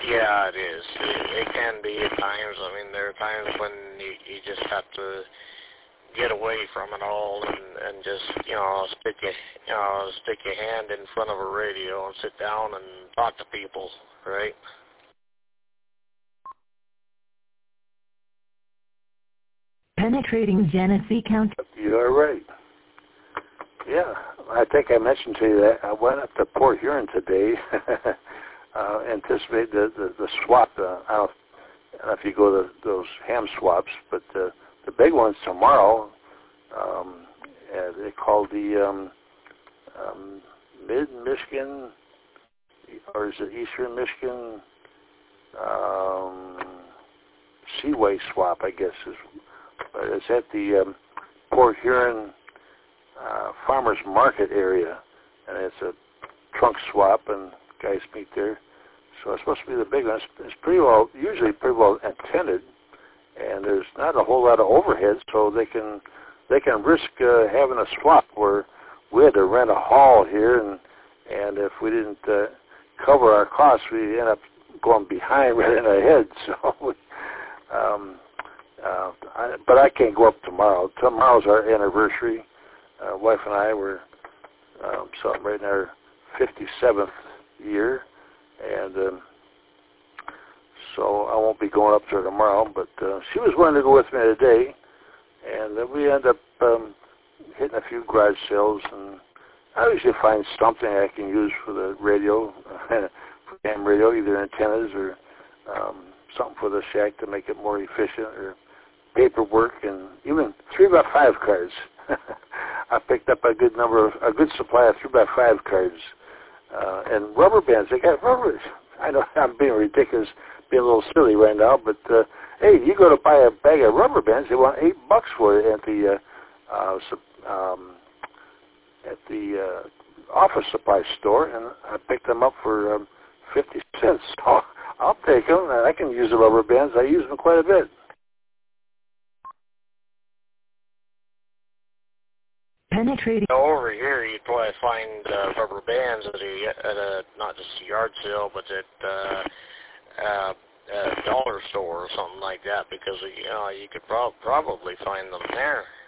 Yeah, it is. It can be at times. I mean, there are times when you just have to get away from it all and just, stick your hand in front of a radio and sit down and talk to people, right? Penetrating Genesee County. You are right. Yeah, I think I mentioned to you that I went up to Port Huron today. Anticipate the swap. I don't know if you go to those ham swaps, but the big one's tomorrow. They call the Mid-Michigan, or is it Eastern Michigan Seaway swap, I guess. But it's at the Port Huron Farmers Market area, and it's a trunk swap, and guys meet there. So it's supposed to be the big one. It's usually pretty well attended, and there's not a whole lot of overhead, so they can risk having a swap where we had to rent a hall here, and if we didn't cover our costs, we end up going behind right in our head. So, but I can't go up tomorrow. Tomorrow's our anniversary. Wife and I were celebrating our 57th year, and so I won't be going up there tomorrow. But she was willing to go with me today, and we end up hitting a few garage sales, and I usually find something I can use for the radio, for ham radio, either antennas or something for the shack to make it more efficient, or paperwork, and even 3x5 cards. I picked up a good supply of 3x5 cards, and rubber bands. They got rubber. I know I'm being ridiculous, being a little silly right now, but hey, you go to buy a bag of rubber bands, they want $8 for it at the office supply store, and I picked them up for 50 cents. So I'll take them, and I can use the rubber bands. I use them quite a bit. Penetrating. Over here, you'd probably find rubber bands at a not just a yard sale, but at a dollar store or something like that, because you could probably find them there.